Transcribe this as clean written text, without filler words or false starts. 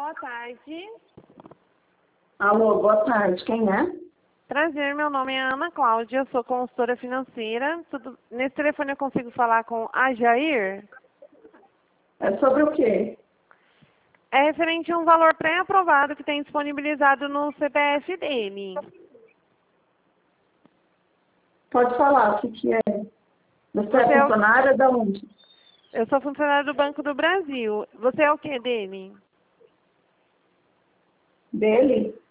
boa tarde. Alô, boa tarde. Quem é? Prazer, meu nome é Ana Cláudia, eu sou consultora financeira. Nesse telefone eu consigo falar com a Jair? É sobre o quê? É referente a um valor pré-aprovado que tem disponibilizado no CPF dele. Pode falar o que é. Você é Você funcionária da onde? Eu sou funcionária do Banco do Brasil. Você é o que dele? Dele?